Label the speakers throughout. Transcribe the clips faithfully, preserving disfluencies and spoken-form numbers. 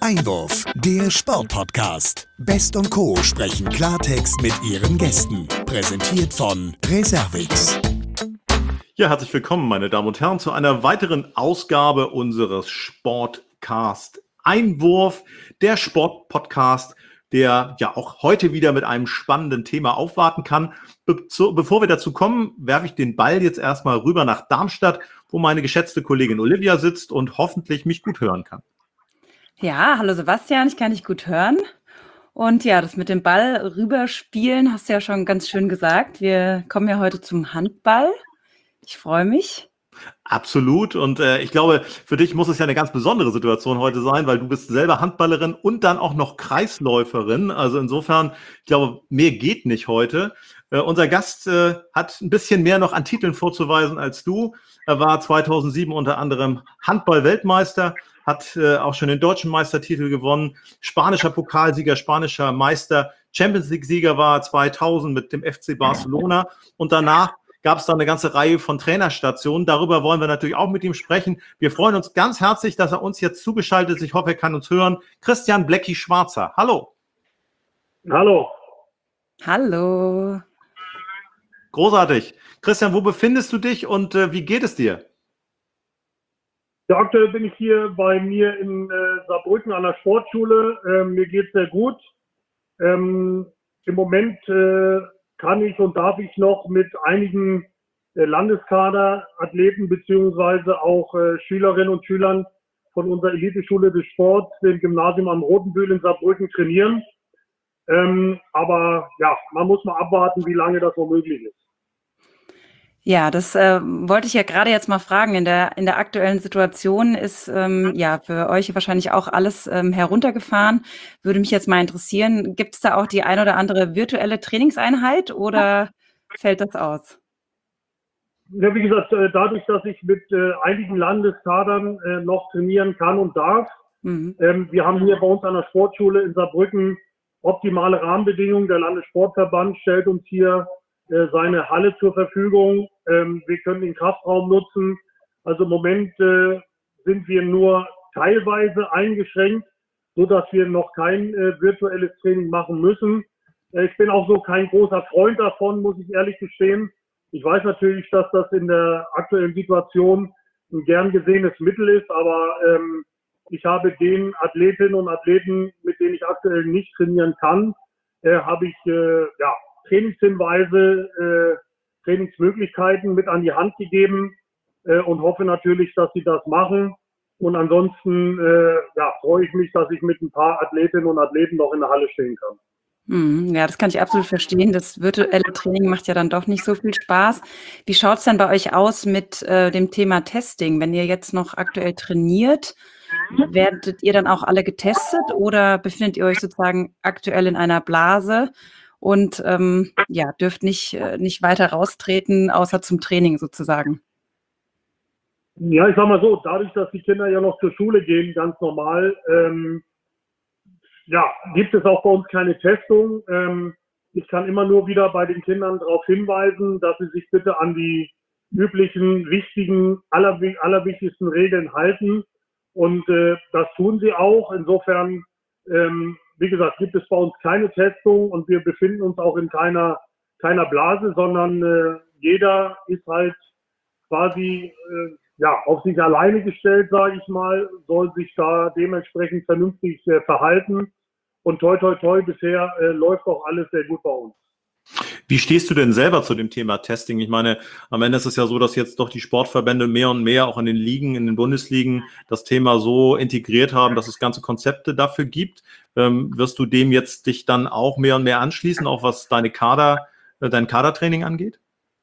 Speaker 1: Einwurf, der Sportpodcast. Best und Co. sprechen Klartext mit ihren Gästen. Präsentiert von Reservix.
Speaker 2: Ja, herzlich willkommen, meine Damen und Herren, zu einer weiteren Ausgabe unseres Sportcast Einwurf, der Sportpodcast, der ja auch heute wieder mit einem spannenden Thema aufwarten kann. Be- zu, bevor wir dazu kommen, werfe ich den Ball jetzt erstmal rüber nach Darmstadt, wo meine geschätzte Kollegin Olivia sitzt und hoffentlich mich gut hören kann.
Speaker 3: Ja, hallo Sebastian, ich kann dich gut hören. Und ja, das mit dem Ball rüberspielen hast du ja schon ganz schön gesagt. Wir kommen ja heute zum Handball. Ich freue mich.
Speaker 2: Absolut. Und äh, ich glaube, für dich muss es ja eine ganz besondere Situation heute sein, weil du bist selber Handballerin und dann auch noch Kreisläuferin. Also insofern, ich glaube, mehr geht nicht heute. Äh, unser Gast äh, hat ein bisschen mehr noch an Titeln vorzuweisen als du. Er war zweitausendsieben unter anderem Handball-Weltmeister, hat äh, auch schon den deutschen Meistertitel gewonnen, spanischer Pokalsieger, spanischer Meister, Champions League-Sieger war zweitausend mit dem F C Barcelona und danach gab es da eine ganze Reihe von Trainerstationen. Darüber wollen wir natürlich auch mit ihm sprechen. Wir freuen uns ganz herzlich, dass er uns jetzt zugeschaltet ist. Ich hoffe, er kann uns hören. Christian Blecki Schwarzer, hallo.
Speaker 4: Hallo.
Speaker 3: Hallo.
Speaker 2: Großartig. Christian, wo befindest du dich und äh, wie geht es dir?
Speaker 4: Ja, aktuell bin ich hier bei mir in äh, Saarbrücken an der Sportschule. Ähm, mir geht es sehr gut. Ähm, Im Moment äh, kann ich und darf ich noch mit einigen äh, Landeskaderathleten beziehungsweise auch äh, Schülerinnen und Schülern von unserer Eliteschule des Sports, dem Gymnasium am Rotenbühl in Saarbrücken, trainieren. Ähm, aber ja, man muss mal abwarten, wie lange das noch möglich ist.
Speaker 3: Ja, das äh, wollte ich ja gerade jetzt mal fragen. In der, in der aktuellen Situation ist ähm, ja für euch wahrscheinlich auch alles ähm, heruntergefahren. Würde mich jetzt mal interessieren, gibt es da auch die ein oder andere virtuelle Trainingseinheit oder fällt das aus?
Speaker 4: Ja, wie gesagt, äh, dadurch, dass ich mit äh, einigen Landeskadern äh, noch trainieren kann und darf,
Speaker 3: Mhm.
Speaker 4: ähm, wir haben hier bei uns an der Sportschule in Saarbrücken optimale Rahmenbedingungen. Der Landessportverband stellt uns hier äh, seine Halle zur Verfügung. Ähm, wir können den Kraftraum nutzen. Also im Moment äh, sind wir nur teilweise eingeschränkt, so dass wir noch kein äh, virtuelles Training machen müssen. Äh, ich bin auch so kein großer Freund davon, muss ich ehrlich gestehen. Ich weiß natürlich, dass das in der aktuellen Situation ein gern gesehenes Mittel ist, aber ähm, ich habe den Athletinnen und Athleten, mit denen ich aktuell nicht trainieren kann, äh, habe ich äh, ja, Trainingshinweise, äh, Trainingsmöglichkeiten mit an die Hand gegeben äh, und hoffe natürlich, dass sie das machen. Und ansonsten äh, ja, freue ich mich, dass ich mit ein paar Athletinnen und Athleten noch in der Halle stehen kann.
Speaker 3: Mhm, ja, das kann ich absolut verstehen. Das virtuelle Training macht ja dann doch nicht so viel Spaß. Wie schaut es denn bei euch aus mit äh, dem Thema Testing? Wenn ihr jetzt noch aktuell trainiert, werdet ihr dann auch alle getestet oder befindet ihr euch sozusagen aktuell in einer Blase und ähm, ja, dürft nicht, äh, nicht weiter raustreten, außer zum Training sozusagen?
Speaker 4: Ja, ich sag mal so, dadurch, dass die Kinder ja noch zur Schule gehen, ganz normal, ähm, ja, gibt es auch bei uns keine Testung. Ähm, ich kann immer nur wieder bei den Kindern darauf hinweisen, dass sie sich bitte an die üblichen, wichtigen, aller, allerwichtigsten Regeln halten. Und äh, das tun sie auch. Insofern, ähm, wie gesagt, gibt es bei uns keine Testung und wir befinden uns auch in keiner, keiner Blase, sondern äh, jeder ist halt quasi äh, ja, auf sich alleine gestellt, sage ich mal, soll sich da dementsprechend vernünftig äh, verhalten. Und toi, toi, toi, bisher äh, läuft auch alles sehr gut bei uns.
Speaker 2: Wie stehst du denn selber zu dem Thema Testing? Ich meine, am Ende ist es ja so, dass jetzt doch die Sportverbände mehr und mehr auch in den Ligen, in den Bundesligen das Thema so integriert haben, dass es ganze Konzepte dafür gibt. Ähm, wirst du dem jetzt dich dann auch mehr und mehr anschließen, auch was deine Kader, äh, dein Kadertraining angeht?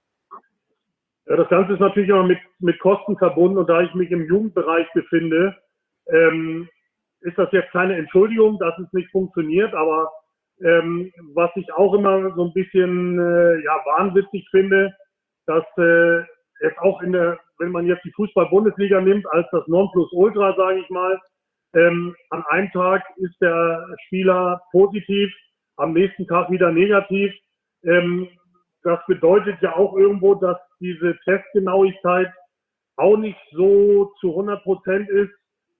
Speaker 4: Ja, das Ganze ist natürlich immer mit, mit Kosten verbunden und da ich mich im Jugendbereich befinde, ähm, ist das jetzt keine Entschuldigung, dass es nicht funktioniert, aber ähm, was ich auch immer so ein bisschen äh, ja, wahnwitzig finde, dass äh, es auch in der, wenn man jetzt die Fußball-Bundesliga nimmt, als das Nonplusultra, sage ich mal, ähm, an einem Tag ist der Spieler positiv, am nächsten Tag wieder negativ. Ähm, das bedeutet ja auch irgendwo, dass diese Testgenauigkeit auch nicht so zu hundert Prozent ist.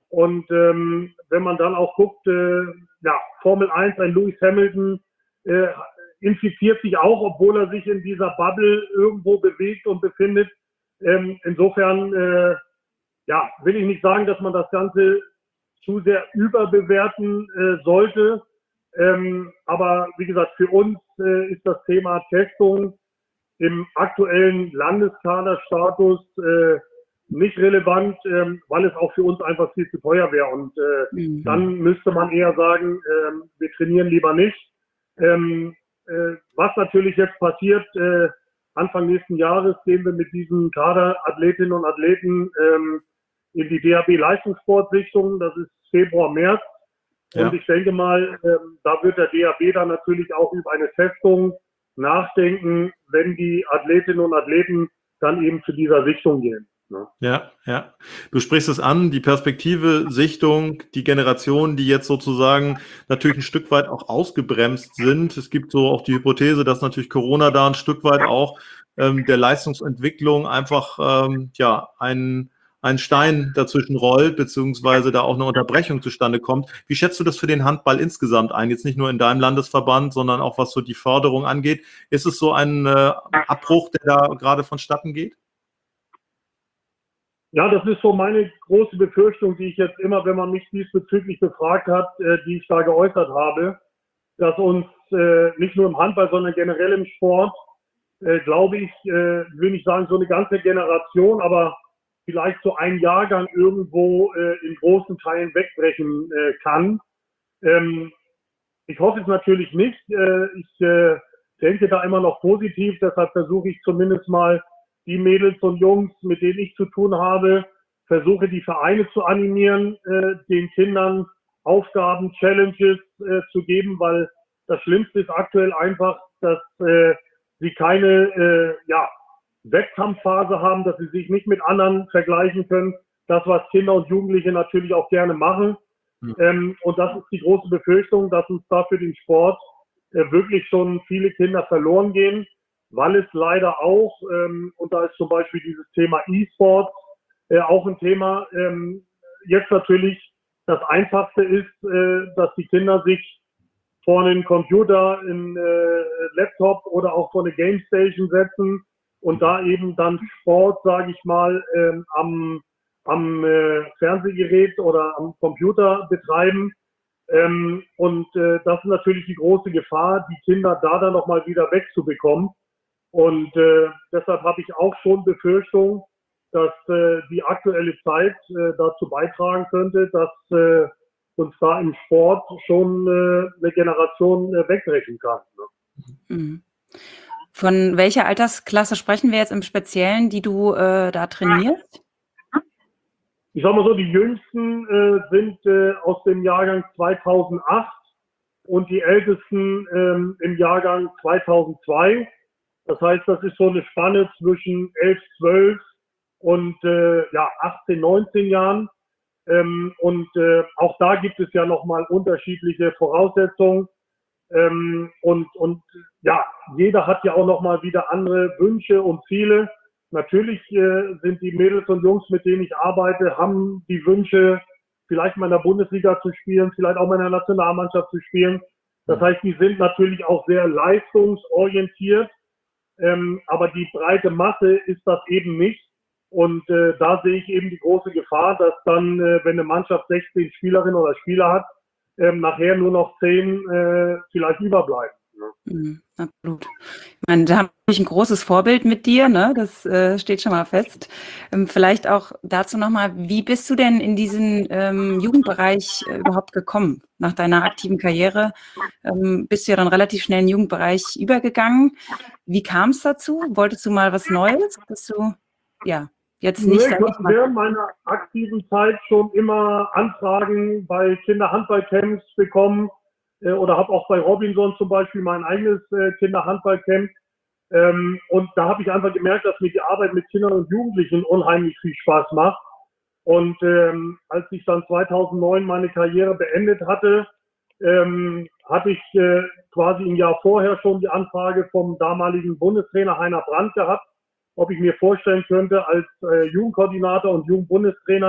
Speaker 4: Und ähm, wenn man dann auch guckt, äh, ja, Formel eins, ein Lewis Hamilton äh, infiziert sich auch, obwohl er sich in dieser Bubble irgendwo bewegt und befindet. Ähm, insofern äh, ja, will ich nicht sagen, dass man das Ganze zu sehr überbewerten äh, sollte. Ähm, aber wie gesagt, für uns äh, ist das Thema Testung im aktuellen Landeskaderstatus äh, nicht relevant, ähm, weil es auch für uns einfach viel zu teuer wäre. Und äh, mhm. dann müsste man eher sagen, äh, wir trainieren lieber nicht. Ähm, äh, was natürlich jetzt passiert, äh, Anfang nächsten Jahres gehen wir mit diesen Kaderathletinnen und Athleten ähm, in die D H B-Leistungssportsichtung. Das ist Februar, März. Ja. Und ich denke mal, ähm, da wird der D H B dann natürlich auch über eine Testung nachdenken, wenn die Athletinnen und Athleten dann eben zu dieser Sichtung gehen. Ne?
Speaker 2: Ja, ja. Du sprichst es an, die Perspektive, Sichtung, die Generationen, die jetzt sozusagen natürlich ein Stück weit auch ausgebremst sind. Es gibt so auch die Hypothese, dass natürlich Corona da ein Stück weit auch ähm, der Leistungsentwicklung einfach ähm, ja ein ein Stein dazwischen rollt, beziehungsweise da auch eine Unterbrechung zustande kommt. Wie schätzt du das für den Handball insgesamt ein? Jetzt nicht nur in deinem Landesverband, sondern auch was so die Förderung angeht. Ist es so ein äh, Abbruch, der da gerade vonstatten geht?
Speaker 4: Ja, das ist so meine große Befürchtung, die ich jetzt immer, wenn man mich diesbezüglich befragt hat, äh, die ich da geäußert habe, dass uns äh, nicht nur im Handball, sondern generell im Sport, äh, glaube ich, äh, will nicht sagen so eine ganze Generation, aber vielleicht so ein Jahrgang irgendwo äh, in großen Teilen wegbrechen äh, kann. Ähm, ich hoffe es natürlich nicht. Äh, ich äh, denke da immer noch positiv, deshalb versuche ich zumindest mal die Mädels und Jungs, mit denen ich zu tun habe, versuche die Vereine zu animieren, äh, den Kindern Aufgaben, Challenges äh, zu geben, weil das Schlimmste ist aktuell einfach, dass äh, sie keine äh, ja, Wettkampfphase haben, dass sie sich nicht mit anderen vergleichen können. Das, was Kinder und Jugendliche natürlich auch gerne machen. Mhm. Ähm, und das ist die große Befürchtung, dass uns da für den Sport äh, wirklich schon viele Kinder verloren gehen, weil es leider auch, ähm, und da ist zum Beispiel dieses Thema E-Sport äh, auch ein Thema, ähm, jetzt natürlich das Einfachste ist, äh, dass die Kinder sich vor einen Computer, einen äh, Laptop oder auch vor eine Game Station setzen und da eben dann Sport, sage ich mal, ähm, am, am äh, Fernsehgerät oder am Computer betreiben. Ähm, und äh, das ist natürlich die große Gefahr, die Kinder da dann nochmal wieder wegzubekommen. Und äh, deshalb habe ich auch schon Befürchtung, dass äh, die aktuelle Zeit äh, dazu beitragen könnte, dass äh, uns da im Sport schon äh, eine Generation äh, wegbrechen kann. Ne?
Speaker 3: Mhm. Von welcher Altersklasse sprechen wir jetzt im Speziellen, die du äh, da trainierst?
Speaker 4: Ich sag mal so, die Jüngsten äh, sind äh, aus dem Jahrgang zweitausendacht und die Ältesten ähm, im Jahrgang zweitausendzwei. Das heißt, das ist so eine Spanne zwischen elf, zwölf und äh, ja, achtzehn, neunzehn Jahren. Ähm, und äh, auch da gibt es ja nochmal unterschiedliche Voraussetzungen. Ähm, und, und ja, jeder hat ja auch nochmal wieder andere Wünsche und Ziele. Natürlich äh, sind die Mädels und Jungs, mit denen ich arbeite, haben die Wünsche, vielleicht mal in der Bundesliga zu spielen, vielleicht auch mal in der Nationalmannschaft zu spielen. Das heißt, die sind natürlich auch sehr leistungsorientiert. Ähm, aber die breite Masse ist das eben nicht. Und äh, da sehe ich eben die große Gefahr, dass dann, äh, wenn eine Mannschaft sechzehn Spielerinnen oder Spieler hat, ähm, nachher nur noch zehn äh, vielleicht überbleiben. Ne?
Speaker 3: Mhm, absolut. Ich meine, da habe ich ein großes Vorbild mit dir, ne? Das äh, steht schon mal fest. Ähm, vielleicht auch dazu nochmal, wie bist du denn in diesen ähm, Jugendbereich äh, überhaupt gekommen? Nach deiner aktiven Karriere ähm, bist du ja dann relativ schnell in den Jugendbereich übergegangen. Wie kam es dazu? Wolltest du mal was Neues? Bist du, ja, jetzt nicht...
Speaker 4: Nee, ich habe während meiner aktiven Zeit schon immer Anfragen bei Kinderhandballcamps bekommen äh, oder habe auch bei Robinson zum Beispiel mein eigenes äh, Kinderhandballcamp. Ähm, und da habe ich einfach gemerkt, dass mir die Arbeit mit Kindern und Jugendlichen unheimlich viel Spaß macht. Und ähm, als ich dann zweitausendneun meine Karriere beendet hatte, ähm, hatte ich äh, quasi ein Jahr vorher schon die Anfrage vom damaligen Bundestrainer Heiner Brandt gehabt, ob ich mir vorstellen könnte, als äh, Jugendkoordinator und Jugendbundestrainer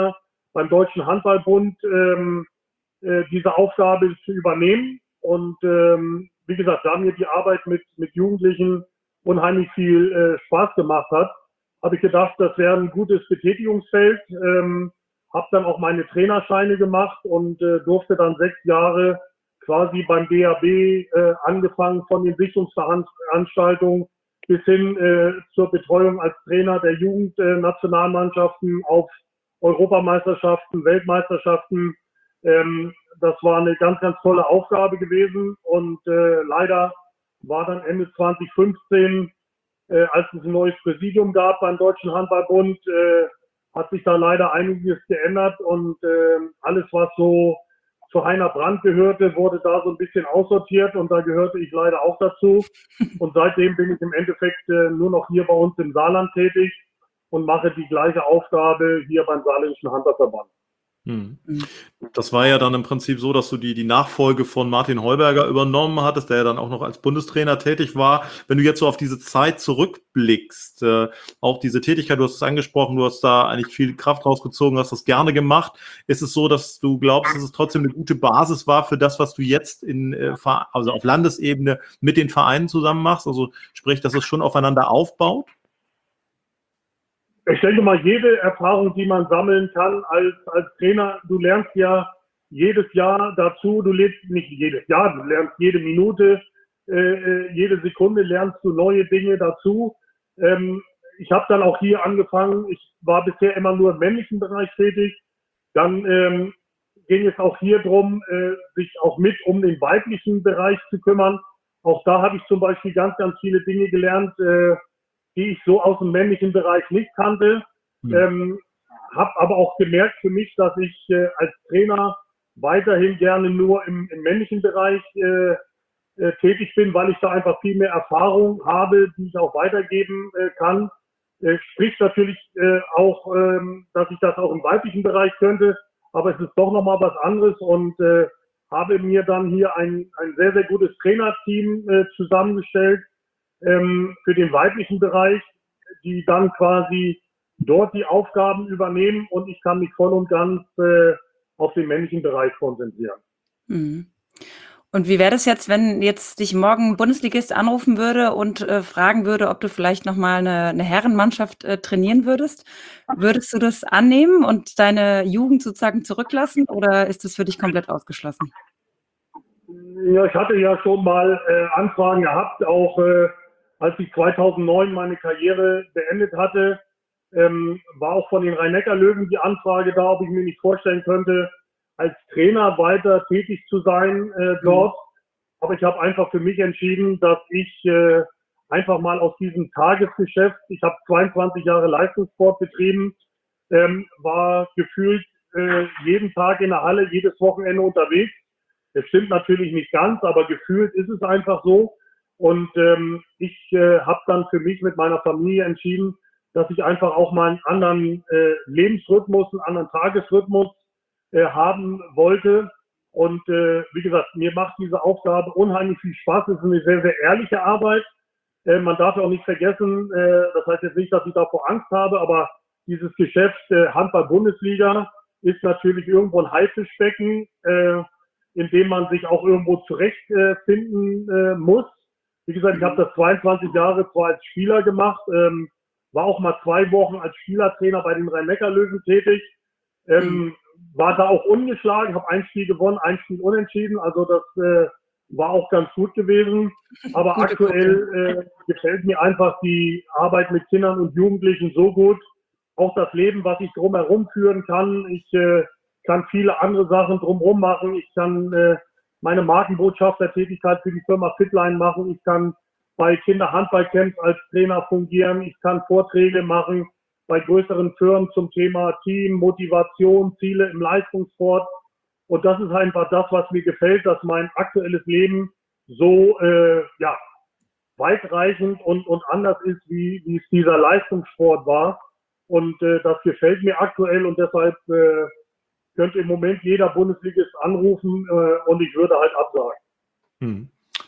Speaker 4: beim Deutschen Handballbund ähm, äh, diese Aufgabe zu übernehmen. Und ähm, wie gesagt, da mir die Arbeit mit, mit Jugendlichen unheimlich viel äh, Spaß gemacht hat, habe ich gedacht, das wäre ein gutes Betätigungsfeld. Ähm, habe dann auch meine Trainerscheine gemacht und äh, durfte dann sechs Jahre quasi beim D H B äh, angefangen von den Sichtungsveranstaltungen bis hin äh, zur Betreuung als Trainer der Jugendnationalmannschaften auf Europameisterschaften, Weltmeisterschaften. Ähm, das war eine ganz, ganz tolle Aufgabe gewesen und äh, leider war dann Ende zwanzig fünfzehn, äh, als es ein neues Präsidium gab beim Deutschen Handballbund, äh, hat sich da leider einiges geändert und äh, alles, was so zu Heiner Brandt gehörte, wurde da so ein bisschen aussortiert und da gehörte ich leider auch dazu. Und seitdem bin ich im Endeffekt äh, nur noch hier bei uns im Saarland tätig und mache die gleiche Aufgabe hier beim Saarländischen Handballverband.
Speaker 2: Hm. Das war ja dann im Prinzip so, dass du die, die Nachfolge von Martin Heuberger übernommen hattest, der ja dann auch noch als Bundestrainer tätig war. Wenn du jetzt so auf diese Zeit zurückblickst, äh, auch diese Tätigkeit, du hast es angesprochen, du hast da eigentlich viel Kraft rausgezogen, hast das gerne gemacht. Ist es so, dass du glaubst, dass es trotzdem eine gute Basis war für das, was du jetzt in, äh, also auf Landesebene mit den Vereinen zusammen machst? Also sprich, dass es schon aufeinander aufbaut?
Speaker 4: Ich denke mal, jede Erfahrung, die man sammeln kann als, als Trainer, du lernst ja jedes Jahr dazu, du lebst nicht jedes Jahr, du lernst jede Minute, äh, jede Sekunde lernst du neue Dinge dazu. Ähm, ich habe dann auch hier angefangen, ich war bisher immer nur im männlichen Bereich tätig, dann ähm, ging es auch hier drum, äh, sich auch mit um den weiblichen Bereich zu kümmern. Auch da habe ich zum Beispiel ganz, ganz viele Dinge gelernt, äh, die ich so aus dem männlichen Bereich nicht kannte. Mhm. Ähm, habe aber auch gemerkt für mich, dass ich äh, als Trainer weiterhin gerne nur im, im männlichen Bereich äh, äh, tätig bin, weil ich da einfach viel mehr Erfahrung habe, die ich auch weitergeben äh, kann. Äh, spricht natürlich äh, auch, ähm, dass ich das auch im weiblichen Bereich könnte, aber es ist doch nochmal was anderes und äh, habe mir dann hier ein, ein sehr, sehr gutes Trainerteam äh, zusammengestellt, Ähm, für den weiblichen Bereich, die dann quasi dort die Aufgaben übernehmen und ich kann mich voll und ganz äh, auf den männlichen Bereich konzentrieren.
Speaker 3: Mhm. Und wie wäre das jetzt, wenn jetzt dich morgen ein Bundesligist anrufen würde und äh, fragen würde, ob du vielleicht nochmal eine, eine Herrenmannschaft äh, trainieren würdest? Würdest du das annehmen und deine Jugend sozusagen zurücklassen oder ist das für dich komplett ausgeschlossen?
Speaker 4: Ja, ich hatte ja schon mal äh, Anfragen gehabt, auch äh, als ich zweitausendneun meine Karriere beendet hatte, ähm, war auch von den Rhein-Neckar-Löwen die Anfrage da, ob ich mir nicht vorstellen könnte, als Trainer weiter tätig zu sein äh, dort. Mhm. Aber ich habe einfach für mich entschieden, dass ich äh, einfach mal aus diesem Tagesgeschäft, ich habe zweiundzwanzig Jahre Leistungssport betrieben, ähm, war gefühlt äh, jeden Tag in der Halle, jedes Wochenende unterwegs. Das stimmt natürlich nicht ganz, aber gefühlt ist es einfach so. Und ähm, ich äh, habe dann für mich mit meiner Familie entschieden, dass ich einfach auch mal einen anderen äh, Lebensrhythmus, einen anderen Tagesrhythmus äh, haben wollte. Und äh, wie gesagt, mir macht diese Aufgabe unheimlich viel Spaß. Es ist eine sehr, sehr ehrliche Arbeit. Äh, man darf auch nicht vergessen, äh, das heißt jetzt nicht, dass ich davor Angst habe, aber dieses Geschäft äh, Handball-Bundesliga ist natürlich irgendwo ein Haifischbecken, äh, in dem man sich auch irgendwo zurechtfinden äh, muss. Wie gesagt, ich habe das zweiundzwanzig Jahre zwar als Spieler gemacht, ähm, war auch mal zwei Wochen als Spielertrainer bei den Rhein-Neckar-Löwen tätig, ähm, war da auch ungeschlagen, habe ein Spiel gewonnen, ein Spiel unentschieden, also das äh, war auch ganz gut gewesen. Aber Gute aktuell äh, gefällt mir einfach die Arbeit mit Kindern und Jugendlichen so gut, auch das Leben, was ich drumherum führen kann. Ich äh, kann viele andere Sachen drumherum machen, ich kann äh, meine Markenbotschaftertätigkeit für die Firma Fitline machen. Ich kann bei Kinderhandballcamps als Trainer fungieren. Ich kann Vorträge machen bei größeren Firmen zum Thema Team, Motivation, Ziele im Leistungssport. Und das ist einfach das, was mir gefällt, dass mein aktuelles Leben so äh, ja, weitreichend und, und anders ist, wie, wie es dieser Leistungssport war. Und äh, das gefällt mir aktuell und deshalb äh, könnte im Moment jeder Bundesligist anrufen äh, und ich würde halt absagen.
Speaker 2: Hm.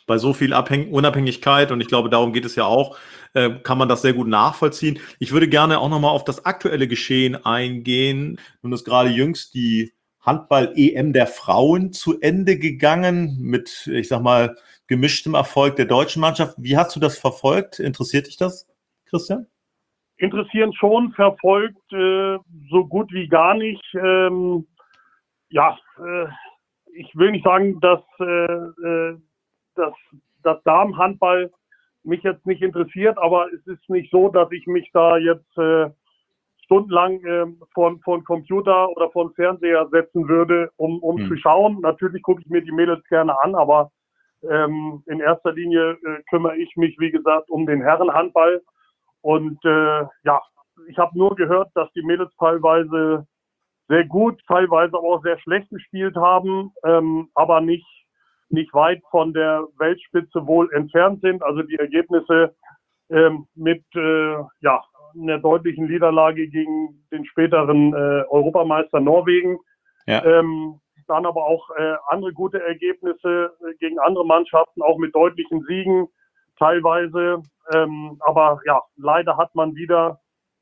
Speaker 2: bei so viel Abhäng Unabhängigkeit, und ich glaube, darum geht es ja auch, äh, kann man das sehr gut nachvollziehen. Ich würde gerne auch nochmal auf das aktuelle Geschehen eingehen. Nun ist gerade jüngst die Handball-E M der Frauen zu Ende gegangen mit, ich sag mal, gemischtem Erfolg der deutschen Mannschaft. Wie hast du das verfolgt? Interessiert dich das, Christian?
Speaker 4: Interessieren schon, verfolgt äh, so gut wie gar nicht. Ähm, ja, äh, ich will nicht sagen, dass, äh, dass, dass Damenhandball mich jetzt nicht interessiert, aber es ist nicht so, dass ich mich da jetzt äh, stundenlang äh, vor, vor den Computer oder vor den Fernseher setzen würde, um, um hm. zu schauen. Natürlich gucke ich mir die Mädels gerne an, aber ähm, in erster Linie äh, kümmere ich mich, wie gesagt, um den Herrenhandball. Und äh, ja, ich habe nur gehört, dass die Mädels teilweise sehr gut, teilweise aber auch sehr schlecht gespielt haben, ähm, aber nicht, nicht weit von der Weltspitze wohl entfernt sind. Also die Ergebnisse ähm, mit äh, ja, einer deutlichen Niederlage gegen den späteren äh, Europameister Norwegen. Ja. Ähm, dann aber auch äh, andere gute Ergebnisse äh, gegen andere Mannschaften, auch mit deutlichen Siegen teilweise. Ähm, aber ja, leider hat man wieder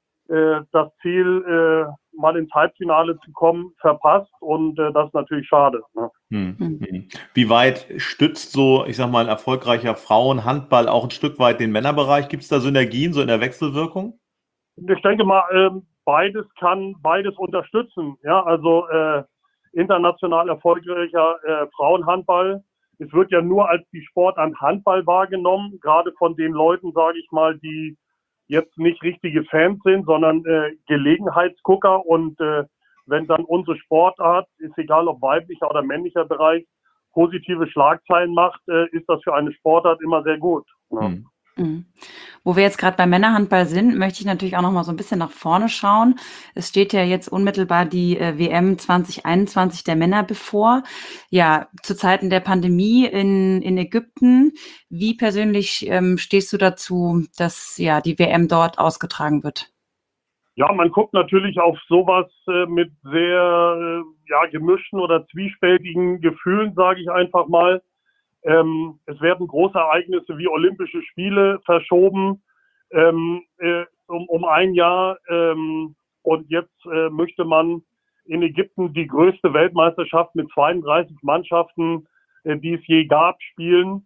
Speaker 4: äh, das Ziel, äh, mal ins Halbfinale zu kommen, verpasst, und äh, das ist natürlich schade. Ne?
Speaker 2: Hm, hm. Wie weit stützt so, ich sag mal, ein erfolgreicher Frauenhandball auch ein Stück weit den Männerbereich? Gibt es da Synergien, so in der Wechselwirkung?
Speaker 4: Ich denke mal, äh, beides kann beides unterstützen. Ja, also äh, international erfolgreicher äh, Frauenhandball. Es wird ja nur als die Sportart Handball wahrgenommen, gerade von den Leuten, sage ich mal, die jetzt nicht richtige Fans sind, sondern äh, Gelegenheitsgucker. Und äh, wenn dann unsere Sportart, ist egal ob weiblicher oder männlicher Bereich, positive Schlagzeilen macht, äh, ist das für eine Sportart immer sehr gut. Ja.
Speaker 2: Mhm.
Speaker 3: Mhm. Wo wir jetzt gerade beim Männerhandball sind, möchte ich natürlich auch noch mal so ein bisschen nach vorne schauen. Es steht ja jetzt unmittelbar die äh, W M zwanzig einundzwanzig der Männer bevor. Ja, zu Zeiten der Pandemie in, in Ägypten. Wie persönlich ähm, stehst du dazu, dass ja die W M dort ausgetragen wird?
Speaker 4: Ja, man guckt natürlich auf sowas äh, mit sehr äh, ja, gemischten oder zwiespältigen Gefühlen, sage ich einfach mal. Ähm, es werden große Ereignisse wie Olympische Spiele verschoben ähm, äh, um, um ein Jahr. Ähm, und jetzt äh, möchte man in Ägypten die größte Weltmeisterschaft mit zweiunddreißig Mannschaften, äh, die es je gab, spielen.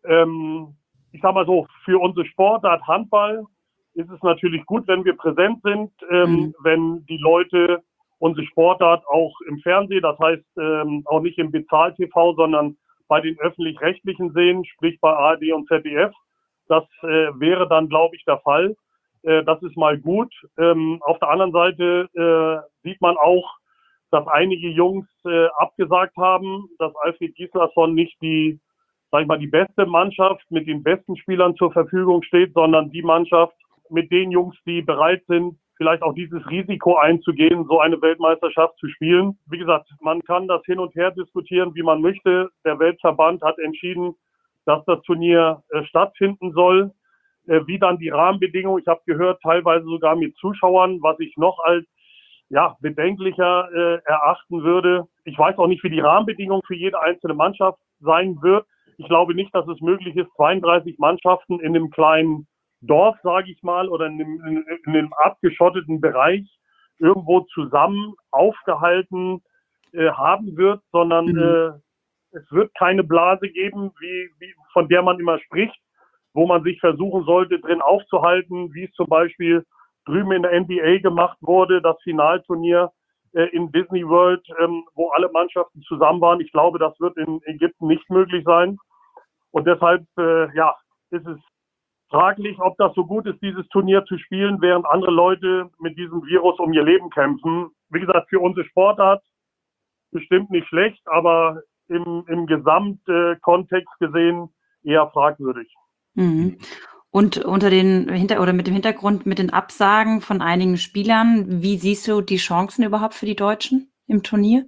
Speaker 4: Ähm, ich sage mal so, für unsere Sportart Handball ist es natürlich gut, wenn wir präsent sind, ähm, mhm. wenn die Leute unsere Sportart auch im Fernsehen, das heißt ähm, auch nicht im Bezahl-T V, sondern bei den Öffentlich-Rechtlichen sehen, sprich bei A R D und Z D F. Das äh, wäre dann, glaube ich, der Fall. Äh, das ist mal gut. Ähm, auf der anderen Seite äh, sieht man auch, dass einige Jungs äh, abgesagt haben, dass Alfred Gislason nicht die, sag ich mal, die beste Mannschaft mit den besten Spielern zur Verfügung steht, sondern die Mannschaft mit den Jungs, die bereit sind, vielleicht auch dieses Risiko einzugehen, so eine Weltmeisterschaft zu spielen. Wie gesagt, man kann das hin und her diskutieren, wie man möchte. Der Weltverband hat entschieden, dass das Turnier äh, stattfinden soll. Äh, wie dann die Rahmenbedingungen, ich habe gehört, teilweise sogar mit Zuschauern, was ich noch als ja, bedenklicher äh, erachten würde. Ich weiß auch nicht, wie die Rahmenbedingungen für jede einzelne Mannschaft sein wird. Ich glaube nicht, dass es möglich ist, zweiunddreißig Mannschaften in einem kleinen Dorf, sage ich mal, oder in einem, in, in einem abgeschotteten Bereich irgendwo zusammen aufgehalten äh, haben wird, sondern mhm. äh, es wird keine Blase geben, wie, wie von der man immer spricht, wo man sich versuchen sollte, drin aufzuhalten, wie es zum Beispiel drüben in der N B A gemacht wurde, das Finalturnier äh, in Disney World, ähm, wo alle Mannschaften zusammen waren. Ich glaube, das wird in Ägypten nicht möglich sein. Und deshalb, äh, ja, ist es fraglich, ob das so gut ist, dieses Turnier zu spielen, während andere Leute mit diesem Virus um ihr Leben kämpfen. Wie gesagt, für unsere Sportart bestimmt nicht schlecht, aber im, im Gesamtkontext gesehen eher fragwürdig.
Speaker 3: Mhm. Und unter den Hinter- oder mit dem Hintergrund mit den Absagen von einigen Spielern, wie siehst du die Chancen überhaupt für die Deutschen im Turnier?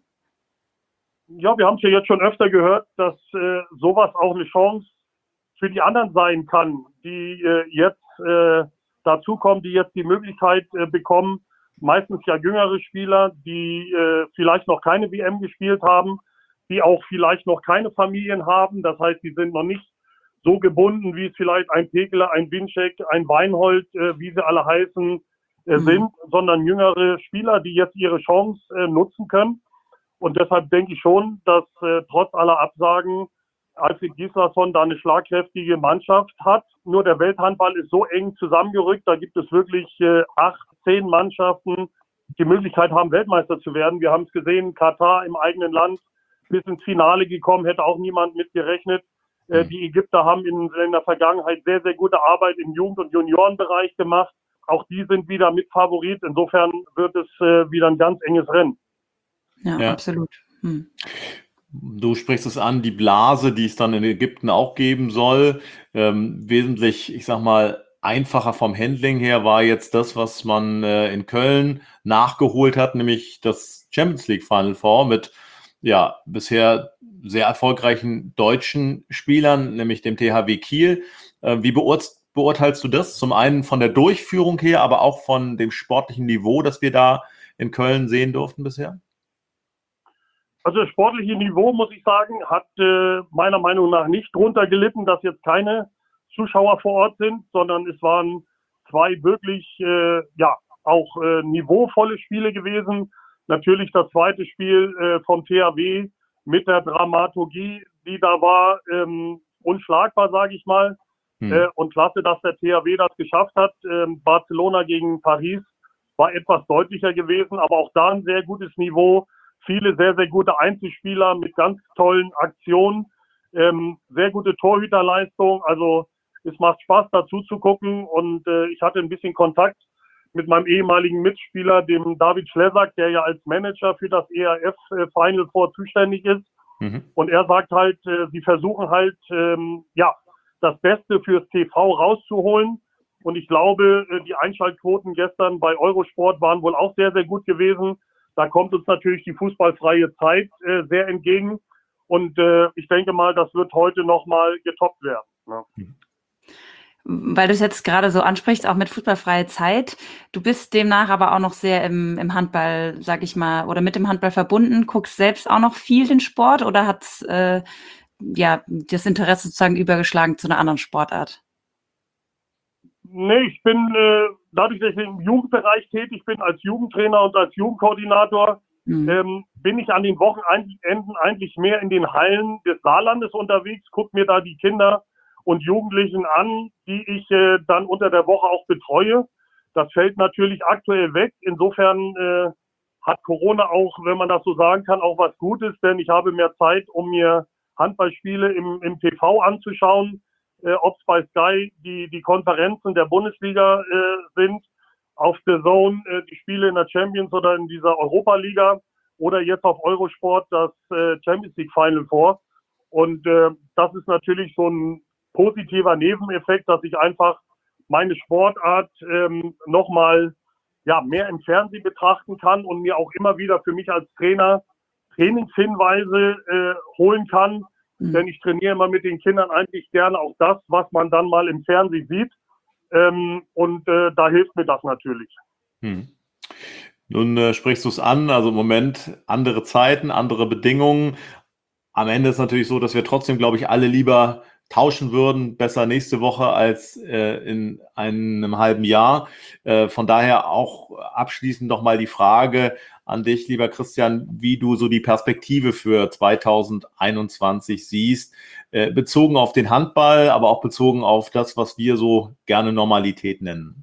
Speaker 4: Ja, wir haben es ja jetzt schon öfter gehört, dass äh, sowas auch eine Chance für die anderen sein kann, die äh, jetzt äh, dazukommen, die jetzt die Möglichkeit äh, bekommen, meistens ja jüngere Spieler, die äh, vielleicht noch keine W M gespielt haben, die auch vielleicht noch keine Familien haben, das heißt, die sind noch nicht so gebunden, wie es vielleicht ein Pekeler, ein Winczek, ein Weinhold, äh, wie sie alle heißen, äh,
Speaker 3: Mhm.
Speaker 4: sind, sondern jüngere Spieler, die jetzt ihre Chance äh, nutzen können. Und deshalb denke ich schon, dass äh, trotz aller Absagen Alfred Gislason da eine schlagkräftige Mannschaft hat. Nur der Welthandball ist so eng zusammengerückt, da gibt es wirklich äh, acht, zehn Mannschaften, die Möglichkeit haben, Weltmeister zu werden. Wir haben es gesehen, Katar im eigenen Land bis ins Finale gekommen, hätte auch niemand mit gerechnet. Äh, die Ägypter haben in, in der Vergangenheit sehr, sehr gute Arbeit im Jugend- und Juniorenbereich gemacht. Auch die sind wieder mit Favorit. Insofern wird es äh, wieder ein ganz enges Rennen.
Speaker 3: Ja,
Speaker 2: Ja.
Speaker 3: absolut. Hm.
Speaker 2: Du sprichst es an, die Blase, die es dann in Ägypten auch geben soll, ähm, wesentlich, ich sag mal, einfacher vom Handling her war jetzt das, was man äh, in Köln nachgeholt hat, nämlich das Champions League Final Four mit ja bisher sehr erfolgreichen deutschen Spielern, nämlich dem T H W Kiel. Äh, wie beurteilst, beurteilst du das? Zum einen von der Durchführung her, aber auch von dem sportlichen Niveau, das wir da in Köln sehen durften bisher?
Speaker 4: Also das sportliche Niveau, muss ich sagen, hat äh, meiner Meinung nach nicht drunter gelitten, dass jetzt keine Zuschauer vor Ort sind, sondern es waren zwei wirklich, äh, ja, auch äh, niveauvolle Spiele gewesen. Natürlich das zweite Spiel äh, vom T H W mit der Dramaturgie, die da war, ähm, unschlagbar, sage ich mal.
Speaker 2: Hm.
Speaker 4: Äh, und klasse, dass der T H W das geschafft hat. Ähm, Barcelona gegen Paris war etwas deutlicher gewesen, aber auch da ein sehr gutes Niveau. Viele sehr, sehr gute Einzelspieler mit ganz tollen Aktionen, ähm, sehr gute Torhüterleistung. Also es macht Spaß, dazu zu gucken. Und äh, ich hatte ein bisschen Kontakt mit meinem ehemaligen Mitspieler, dem David Schlesak, der ja als Manager für das E R F äh, Final Four zuständig ist.
Speaker 2: Mhm.
Speaker 4: Und er sagt halt, äh, sie versuchen halt, ähm, ja, das Beste fürs T V rauszuholen. Und ich glaube, äh, die Einschaltquoten gestern bei Eurosport waren wohl auch sehr, sehr gut gewesen. Da kommt uns natürlich die fußballfreie Zeit äh, sehr entgegen. Und äh, ich denke mal, das wird heute nochmal getoppt werden. Ja.
Speaker 3: Weil du es jetzt gerade so ansprichst, auch mit fußballfreie Zeit. Du bist demnach aber auch noch sehr im, im Handball, sag ich mal, oder mit dem Handball verbunden. Guckst selbst auch noch viel den Sport oder hat äh, ja das Interesse sozusagen übergeschlagen zu einer anderen Sportart?
Speaker 4: Nee, ich bin, äh, dadurch, dass ich im Jugendbereich tätig bin, als Jugendtrainer und als Jugendkoordinator,
Speaker 3: Mhm.
Speaker 4: ähm, bin ich an den Wochenenden eigentlich mehr in den Hallen des Saarlandes unterwegs, gucke mir da die Kinder und Jugendlichen an, die ich äh, dann unter der Woche auch betreue. Das fällt natürlich aktuell weg. Insofern äh, hat Corona auch, wenn man das so sagen kann, auch was Gutes, denn ich habe mehr Zeit, um mir Handballspiele im, im T V anzuschauen. Äh, ob es bei Sky die, die Konferenzen der Bundesliga äh, sind, auf The Zone äh, die Spiele in der Champions oder in dieser Europa-Liga oder jetzt auf Eurosport das äh, Champions League Final Four. Und äh, das ist natürlich so ein positiver Nebeneffekt, dass ich einfach meine Sportart ähm, nochmal ja, mehr im Fernsehen betrachten kann und mir auch immer wieder für mich als Trainer Trainingshinweise äh, holen kann.
Speaker 3: Mhm.
Speaker 4: Denn ich trainiere immer mit den Kindern eigentlich gerne auch das, was man dann mal im Fernsehen sieht. Ähm, und äh, da hilft mir das natürlich.
Speaker 2: Hm. Nun äh, sprichst du es an, also im Moment andere Zeiten, andere Bedingungen. Am Ende ist es natürlich so, dass wir trotzdem, glaube ich, alle lieber tauschen würden, besser nächste Woche als äh, in einem halben Jahr. Äh, von daher auch abschließend nochmal die Frage an dich, lieber Christian, wie du so die Perspektive für zwanzig einundzwanzig siehst, äh, bezogen auf den Handball, aber auch bezogen auf das, was wir so gerne Normalität nennen.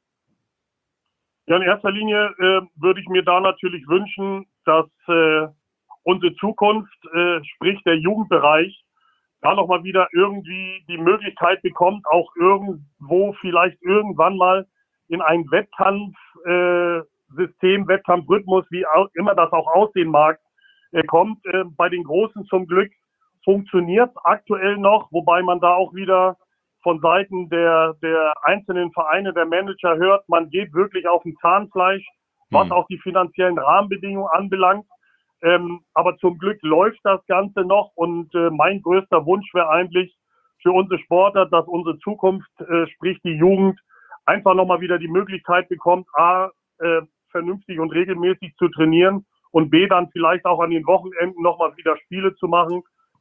Speaker 4: Ja, in erster Linie äh, würde ich mir da natürlich wünschen, dass äh, unsere Zukunft, äh, sprich der Jugendbereich, da nochmal wieder irgendwie die Möglichkeit bekommt, auch irgendwo vielleicht irgendwann mal in ein Wettkampfsystem, äh, Wettkampfrhythmus, wie auch immer das auch aussehen mag, äh, kommt. Äh, bei den Großen zum Glück funktioniert aktuell noch, wobei man da auch wieder von Seiten der, der einzelnen Vereine, der Manager hört, man geht wirklich auf ein Zahnfleisch, was
Speaker 2: Hm.
Speaker 4: auch die finanziellen Rahmenbedingungen anbelangt. Ähm, aber zum Glück läuft das Ganze noch und äh, mein größter Wunsch wäre eigentlich für unsere Sportler, dass unsere Zukunft, äh, sprich die Jugend, einfach nochmal wieder die Möglichkeit bekommt, A, äh, vernünftig und regelmäßig zu trainieren und B, dann vielleicht auch an den Wochenenden nochmal wieder Spiele zu machen.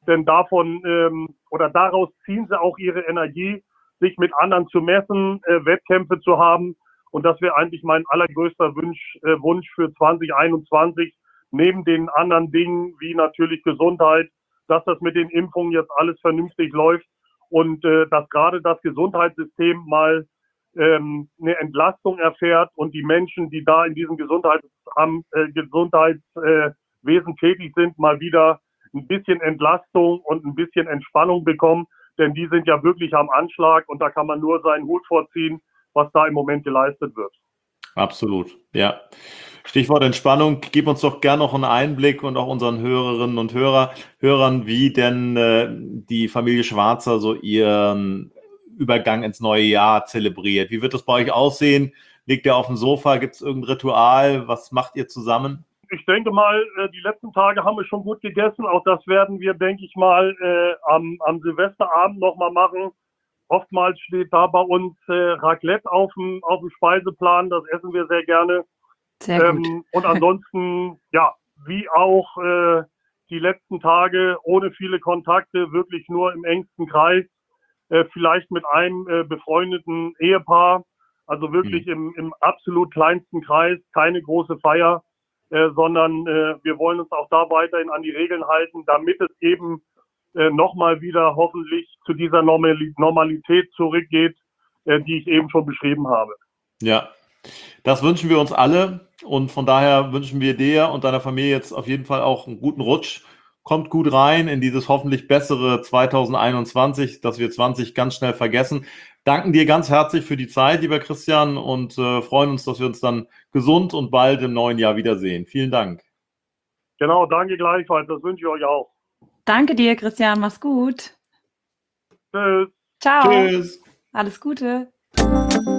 Speaker 5: denn davon ähm, oder daraus ziehen sie auch ihre Energie, sich mit anderen zu messen, äh, Wettkämpfe zu haben. Und das wäre eigentlich mein allergrößter Wunsch, äh, Wunsch für zwanzig einundzwanzig, neben den anderen Dingen wie natürlich Gesundheit, dass das mit den Impfungen jetzt alles vernünftig läuft und äh, dass gerade das Gesundheitssystem mal ähm, eine Entlastung erfährt und die Menschen, die da in diesem Gesundheitsamt, äh, Gesundheitswesen äh, tätig sind, mal wieder ein bisschen Entlastung und ein bisschen Entspannung bekommen, denn die sind ja wirklich am Anschlag und da kann man nur seinen Hut vorziehen, was da im Moment geleistet wird.
Speaker 2: Absolut, ja. Stichwort Entspannung, gib uns doch gerne noch einen Einblick und auch unseren Hörerinnen und Hörer, Hörern, wie denn äh, die Familie Schwarzer so ihren Übergang ins neue Jahr zelebriert. Wie wird das bei euch aussehen? Liegt ihr auf dem Sofa? Gibt es irgendein Ritual? Was macht ihr zusammen?
Speaker 5: Ich denke mal, die letzten Tage haben wir schon gut gegessen. Auch das werden wir, denke ich mal, äh, am, am Silvesterabend nochmal machen. Oftmals steht da bei uns äh, Raclette auf dem, auf dem Speiseplan. Das essen wir sehr gerne.
Speaker 3: Sehr gut.
Speaker 5: Ähm, und ansonsten, ja, wie auch äh, die letzten Tage, ohne viele Kontakte, wirklich nur im engsten Kreis. Äh, vielleicht mit einem äh, befreundeten Ehepaar. Also wirklich mhm. im, im absolut kleinsten Kreis. Keine große Feier. Äh, sondern äh, wir wollen uns auch da weiterhin an die Regeln halten, damit es eben äh, nochmal wieder hoffentlich zu dieser Normali- Normalität zurückgeht, äh, die ich eben schon beschrieben habe.
Speaker 2: Ja, das wünschen wir uns alle und von daher wünschen wir dir und deiner Familie jetzt auf jeden Fall auch einen guten Rutsch. Kommt gut rein in dieses hoffentlich bessere zwanzig einundzwanzig, das wir zwanzig ganz schnell vergessen. Danken dir ganz herzlich für die Zeit, lieber Christian, und äh, freuen uns, dass wir uns dann gesund und bald im neuen Jahr wiedersehen. Vielen Dank.
Speaker 5: Genau, danke gleichfalls. Das wünsche ich euch auch.
Speaker 3: Danke dir, Christian. Mach's gut.
Speaker 5: Tschüss.
Speaker 3: Ciao.
Speaker 2: Tschüss.
Speaker 3: Alles Gute.